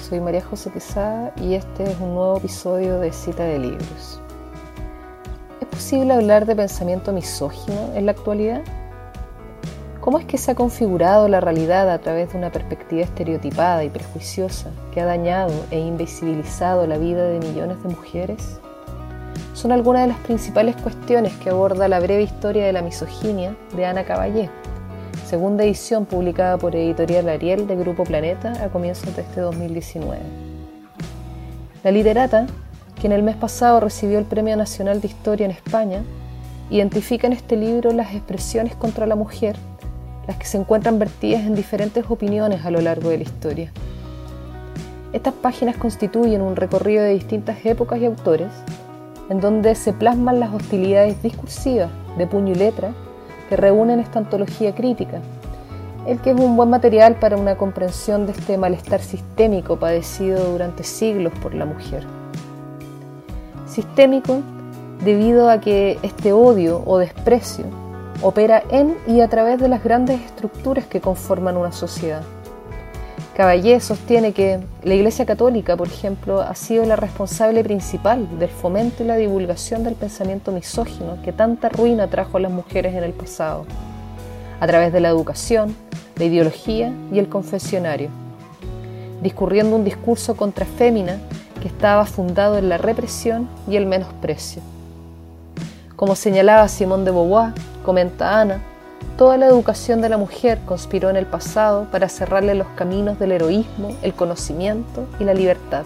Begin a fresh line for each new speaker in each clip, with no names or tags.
soy María José Quesada y este es un nuevo episodio de Cita de Libros. ¿Es posible hablar de pensamiento misógino en la actualidad? ¿Cómo es que se ha configurado la realidad a través de una perspectiva estereotipada y prejuiciosa que ha dañado e invisibilizado la vida de millones de mujeres? Son algunas de las principales cuestiones que aborda La breve historia de la misoginia de Ana Caballé, segunda edición publicada por Editorial Ariel de Grupo Planeta a comienzos de este 2019. La literata, que en el mes pasado recibió el Premio Nacional de Historia en España, identifica en este libro las expresiones contra la mujer, las que se encuentran vertidas en diferentes opiniones a lo largo de la historia. Estas páginas constituyen un recorrido de distintas épocas y autores, en donde se plasman las hostilidades discursivas de puño y letra que reúnen esta antología crítica, el que es un buen material para una comprensión de este malestar sistémico padecido durante siglos por la mujer. Sistémico debido a que este odio o desprecio opera en y a través de las grandes estructuras que conforman una sociedad. Caballé sostiene que la Iglesia Católica, por ejemplo, ha sido la responsable principal del fomento y la divulgación del pensamiento misógino que tanta ruina trajo a las mujeres en el pasado, a través de la educación, la ideología y el confesionario, discurriendo un discurso contra fémina que estaba fundado en la represión y el menosprecio. Como señalaba Simone de Beauvoir, comenta Ana, toda la educación de la mujer conspiró en el pasado para cerrarle los caminos del heroísmo, el conocimiento y la libertad.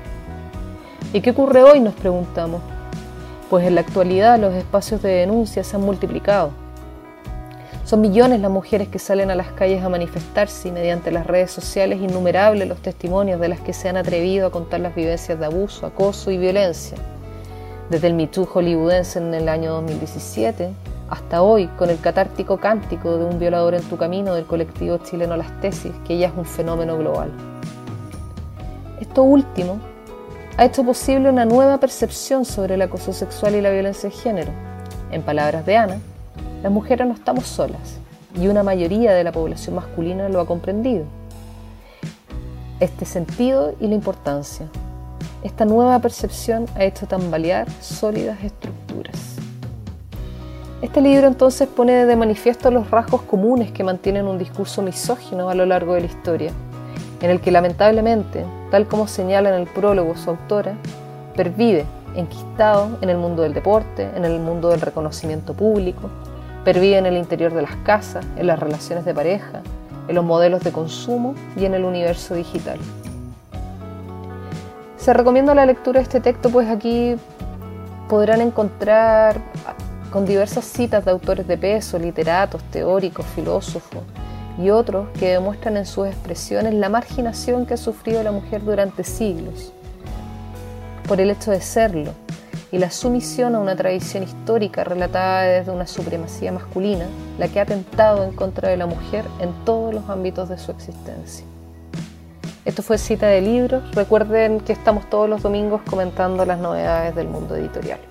¿Y qué ocurre hoy?, nos preguntamos. Pues en la actualidad los espacios de denuncia se han multiplicado. Son millones las mujeres que salen a las calles a manifestarse y mediante las redes sociales innumerables los testimonios de las que se han atrevido a contar las vivencias de abuso, acoso y violencia. Desde el Me Too hollywoodense en el año 2017 hasta hoy, con el catártico cántico de un violador en tu camino del colectivo chileno Las Tesis, que ya es un fenómeno global. Esto último ha hecho posible una nueva percepción sobre el acoso sexual y la violencia de género. En palabras de Ana, las mujeres no estamos solas y una mayoría de la población masculina lo ha comprendido. Este sentido y la importancia. Esta nueva percepción ha hecho tambalear sólidas estructuras. Este libro entonces pone de manifiesto los rasgos comunes que mantienen un discurso misógino a lo largo de la historia, en el que lamentablemente, tal como señala en el prólogo su autora, pervive enquistado en el mundo del deporte, en el mundo del reconocimiento público, pervive en el interior de las casas, en las relaciones de pareja, en los modelos de consumo y en el universo digital. Se recomienda la lectura de este texto, pues aquí podrán encontrar con diversas citas de autores de peso, literatos, teóricos, filósofos y otros que demuestran en sus expresiones la marginación que ha sufrido la mujer durante siglos por el hecho de serlo y la sumisión a una tradición histórica relatada desde una supremacía masculina, la que ha atentado en contra de la mujer en todos los ámbitos de su existencia. Esto fue Cita de Libros. Recuerden que estamos todos los domingos comentando las novedades del mundo editorial.